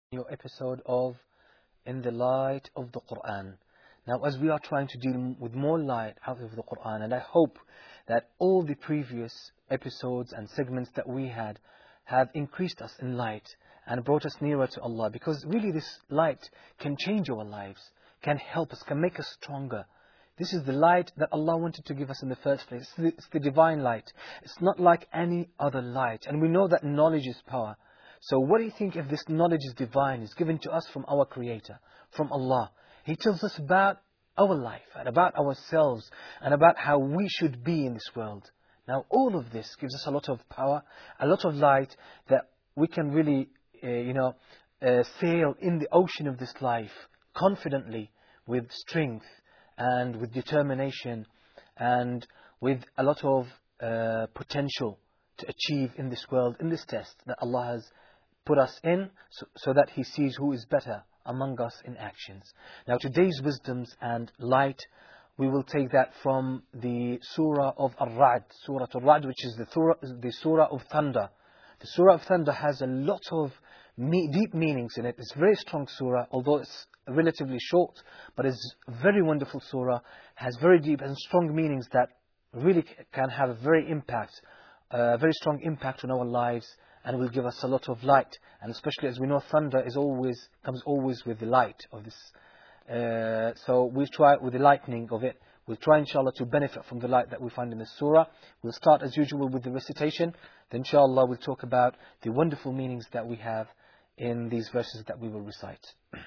New episode of In the Light of the Quran. Now, as we are trying to deal with more light out of the Quran, and I hope that all the previous episodes and segments that we had have increased us in light and brought us nearer to Allah, because really this light can change our lives, can help us, can make us stronger. This is the light that Allah wanted to give us in the first place. It's the divine light. It's not like any other light. And we know that knowledge is power. So what do you think if this knowledge is divine, is given to us from our Creator, from Allah? He tells us about our life and about ourselves and about how we should be in this world. Now all of this gives us a lot of power, a lot of light that we can really, sail in the ocean of this life confidently, with strength and with determination and with a lot of potential to achieve in this world, in this test that Allah has put us in, so that He sees who is better among us in actions. Now today's wisdoms and light, we will take that from the Surah of Ar-Ra'd, Surah Ar-Ra'd, which is the Surah of Thunder. The Surah of Thunder has a lot of deep meanings in it. It's a very strong Surah, although it's relatively short, but it's a very wonderful Surah, has very deep and strong meanings that really can have a very strong impact on our lives, and will give us a lot of light. And especially as we know, thunder comes always with the light of this. So we'll try with the lightning of it. We'll try inshallah to benefit from the light that we find in this surah. We'll start as usual with the recitation. Then inshallah we'll talk about the wonderful meanings that we have in these verses that we will recite.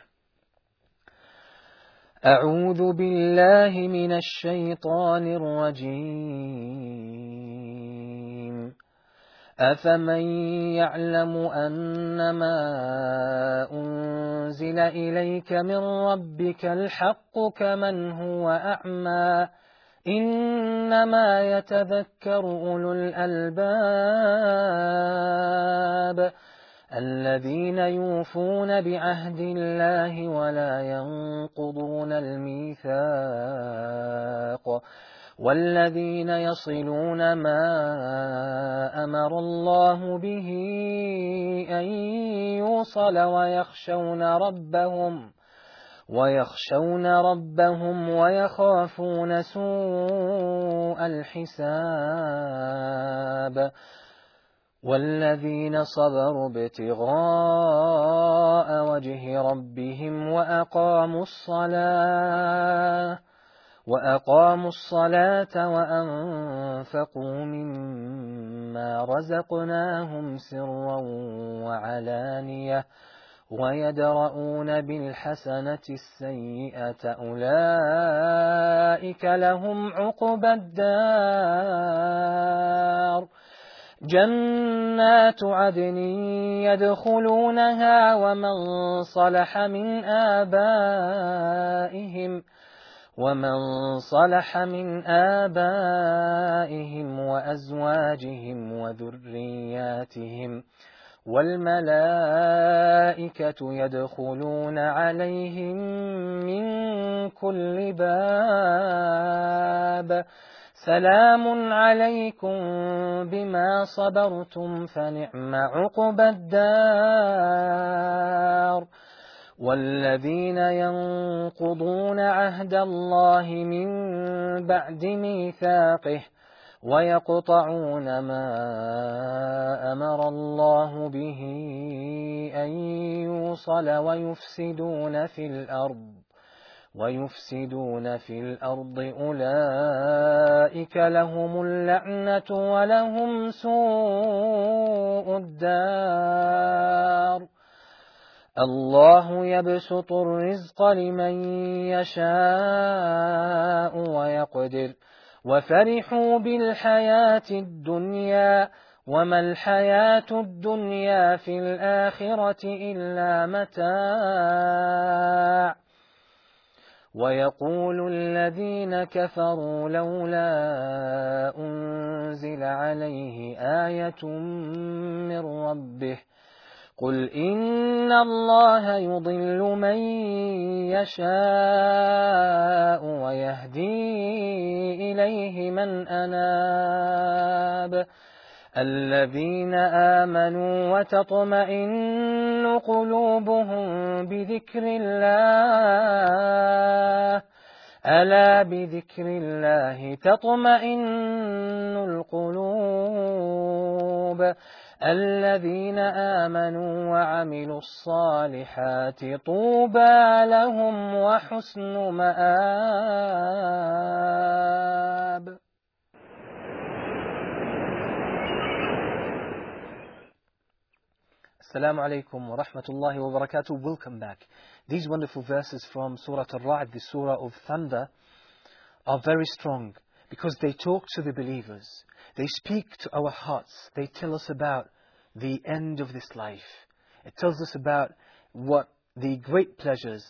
أعوذ بالله من الشيطان الرجيم أفمن يعلم أنما أنزل إليك من ربك الحق كمن هو أعمى إنما يتذكر أولو الألباب الذين يوفون بعهد الله ولا ينقضون الميثاق والذين يصلون ما أمر الله به أن يوصل ويخشون ربهم ويخافون سوء الحساب والذين صبروا ابتغاء وجه ربهم وأقاموا الصلاة وأنفقوا مما رزقناهم سرا وعلانية ويدرؤون بالحسنة السيئة أولئك لهم عقبى الدار جنات عدن يدخلونها ومن صلح من آبائهم وأزواجهم وذرياتهم والملائكة يدخلون عليهم من كل باب سلام عليكم بما صبرتم فنعم عقبى الدار والذين ينقضون عهد الله من بعد ميثاقه ويقطعون ما أمر الله به أن يوصل ويفسدون في الأرض أولئك لهم اللعنة ولهم سوء الدار الله يبسط الرزق لمن يشاء ويقدر وفرحوا بالحياة الدنيا وما الحياة الدنيا في الآخرة إلا متاع ويقول الذين كفروا لولا أنزل عليه آية من ربه قل إن الله يضل من يشاء ويهدي إليه من أناب الذين آمنوا وتطمئن قلوبهم بذكر الله ألا بذكر الله تطمئن القلوب الذين آمنوا وعملوا الصالحات طوبى لهم وحسن مآب. Assalamu alaikum wa rahmatullahi wa barakatuh. Welcome back. These wonderful verses from Surah Al-Ra'd, the Surah of Thunder, are very strong because they talk to the believers. They speak to our hearts. They tell us about the end of this life. It tells us about what the great pleasures,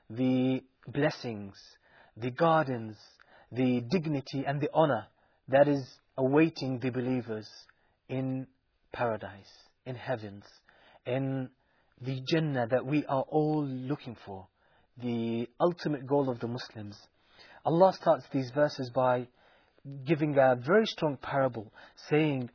the blessings, the gardens, the dignity and the honor that is awaiting the believers in paradise, in heavens, in the Jannah that we are all looking for, the ultimate goal of the Muslims. Allah starts these verses by giving a very strong parable, saying,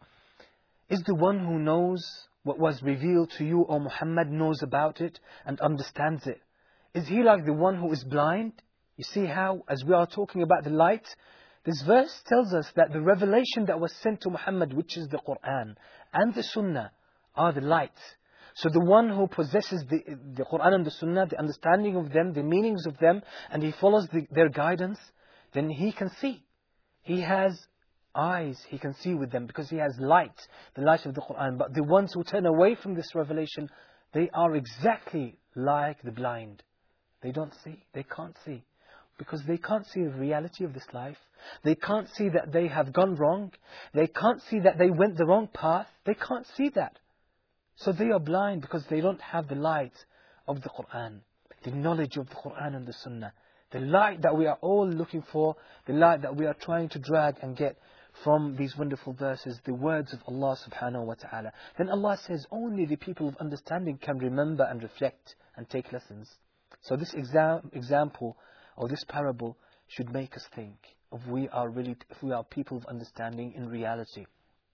is the one who knows what was revealed to you, O Muhammad, knows about it and understands it? Is he like the one who is blind? You see how, as we are talking about the light, this verse tells us that the revelation that was sent to Muhammad, which is the Quran and the Sunnah, are the light. So the one who possesses the Quran and the Sunnah, the understanding of them, the meanings of them, and he follows their guidance, then he can see. He has eyes, he can see with them because he has light, the light of the Quran. But the ones who turn away from this revelation, they are exactly like the blind. They don't see, they can't see. Because they can't see the reality of this life. They can't see that they have gone wrong. They can't see that they went the wrong path. They can't see that. So they are blind because they don't have the light of the Quran, the knowledge of the Quran and the Sunnah, the light that we are all looking for, the light that we are trying to drag and get from these wonderful verses, the words of Allah subhanahu wa ta'ala. Then Allah says only the people of understanding can remember and reflect and take lessons. So this example or this parable should make us think if we are people of understanding in reality.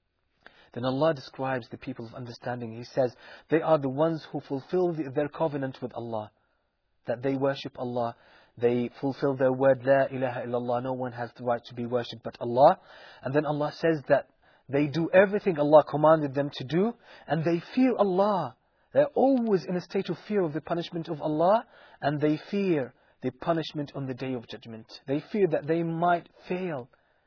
Then Allah describes the people of understanding. He says, they are the ones who fulfill their covenant with Allah. That they worship Allah. They fulfill their word, La ilaha illallah. No one has the right to be worshipped but Allah. And then Allah says that they do everything Allah commanded them to do. And they fear Allah. They're always in a state of fear of the punishment of Allah. And they fear the punishment on the Day of Judgment. They fear that they might fail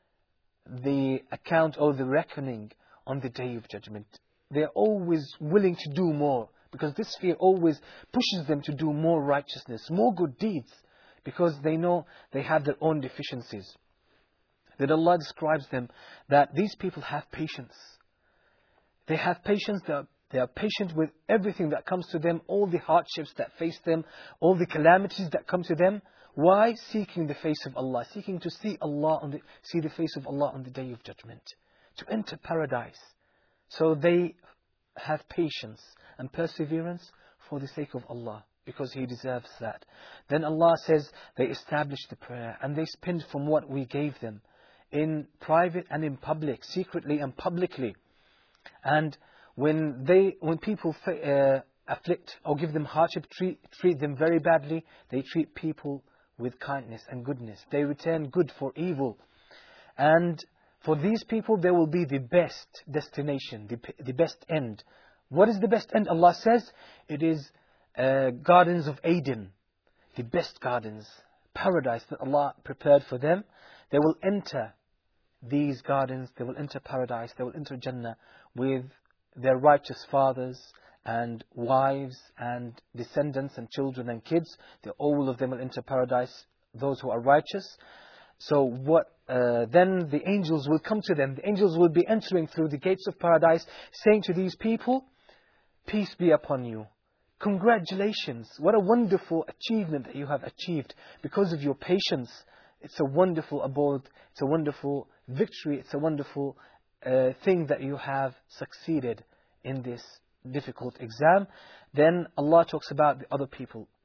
the account or the reckoning on the Day of Judgment. They are always willing to do more because this fear always pushes them to do more righteousness, more good deeds, because they know they have their own deficiencies. Then Allah describes them that these people have patience. They have patience. They are patient with everything that comes to them, all the hardships that face them, all the calamities that come to them. Why? Seeking the face of Allah, seeking to see the face of Allah on the Day of Judgment, to enter paradise. So they have patience and perseverance for the sake of Allah, because He deserves that. Then Allah says they establish the prayer and they spend from what we gave them, in private and in public, secretly and publicly. And when people afflict or give them hardship, treat them very badly, they treat people with kindness and goodness. They return good for evil. And for these people, there will be the best destination, the best end. What is the best end? Allah says it is gardens of Eden, the best gardens, paradise that Allah prepared for them. They will enter these gardens, they will enter paradise, they will enter Jannah with their righteous fathers and wives and descendants and children and kids. All of them will enter paradise, those who are righteous. So then the angels will come to them. The angels will be entering through the gates of paradise, saying to these people, peace be upon you. Congratulations. What a wonderful achievement that you have achieved because of your patience. It's a wonderful abode. It's a wonderful victory. It's a wonderful thing that you have succeeded in this difficult exam. Then Allah talks about the other people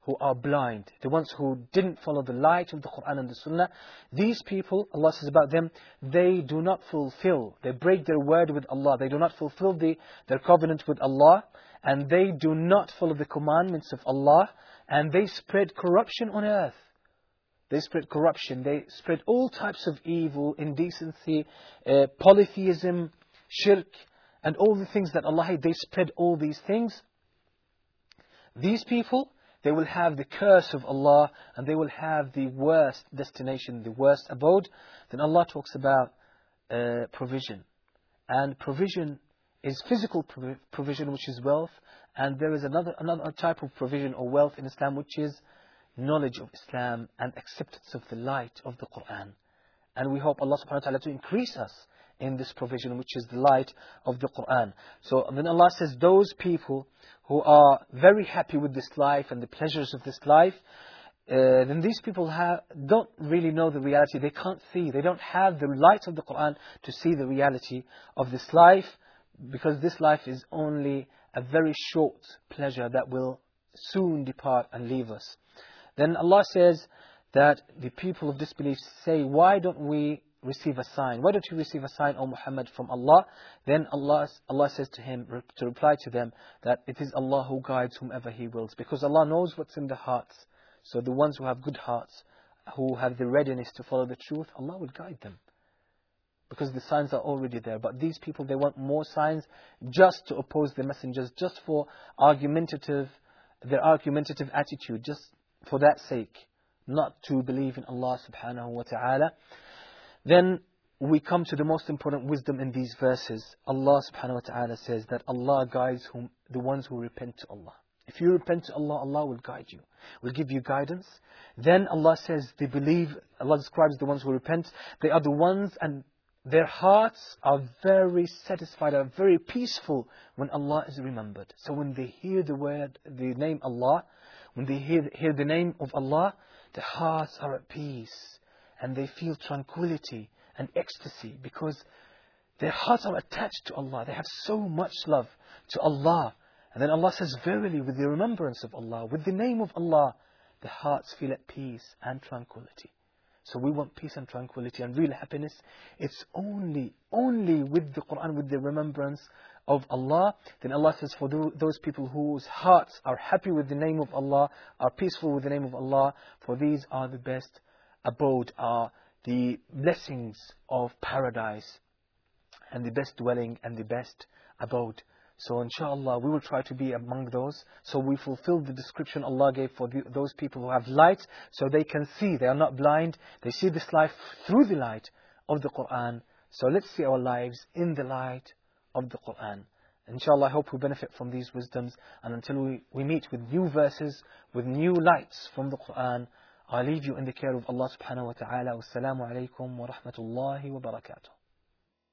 who are blind, the ones who didn't follow the light of the Quran and the Sunnah. These people, Allah says about them, they do not fulfill, they break their word with Allah, they do not fulfill their covenant with Allah, and they do not follow the commandments of Allah, and they spread corruption on earth. They spread corruption, they spread all types of evil, indecency, polytheism, shirk, and all the things that Allah hates. They spread all these things. These people, they will have the curse of Allah, and they will have the worst destination, the worst abode. Then Allah talks about provision. And provision is physical provision, which is wealth. And there is another type of provision or wealth in Islam, which is knowledge of Islam and acceptance of the light of the Quran. And we hope Allah subhanahu wa ta'ala to increase us in this provision, which is the light of the Quran. So then Allah says, those people who are very happy with this life and the pleasures of this life, then these people don't really know the reality. They can't see. They don't have the light of the Quran to see the reality of this life, because this life is only a very short pleasure that will soon depart and leave us. Then Allah says that the people of disbelief say, why don't we receive a sign? Why don't you receive a sign, O Muhammad, from Allah? Then Allah says to him, to reply to them, that it is Allah who guides whomever He wills. Because Allah knows what's in the hearts. So the ones who have good hearts, who have the readiness to follow the truth, Allah will guide them. Because the signs are already there. But these people, they want more signs just to oppose the messengers, just for their argumentative attitude, just for that sake, not to believe in Allah subhanahu wa ta'ala. Then we come to the most important wisdom in these verses. Allah subhanahu wa ta'ala says that Allah guides the ones who repent to Allah. If you repent to Allah, Allah will guide you, will give you guidance. Then Allah says they believe, Allah describes the ones who repent, they are the ones, and their hearts are very satisfied, are very peaceful when Allah is remembered. So when they hear the name Allah, when they hear the name of Allah, their hearts are at peace. And they feel tranquility and ecstasy, because their hearts are attached to Allah. They have so much love to Allah. And then Allah says, verily, with the remembrance of Allah, with the name of Allah, the hearts feel at peace and tranquility. So we want peace and tranquility and real happiness. It's only with the Quran, with the remembrance of Allah. Then Allah says, for those people whose hearts are happy with the name of Allah, are peaceful with the name of Allah, for these are the best abode, are the blessings of paradise, and the best dwelling and the best abode. So inshallah, we will try to be among those. So we fulfill the description Allah gave for those people who have light, so they can see. They are not blind. They see this life through the light of the Quran. So let's see our lives in the light of the Quran. Inshallah, I hope we benefit from these wisdoms. And until we meet with new verses, with new lights from the Quran, I leave you in the care of Allah subhanahu wa ta'ala. Wassalamu alaikum wa rahmatullahi wa barakatuh.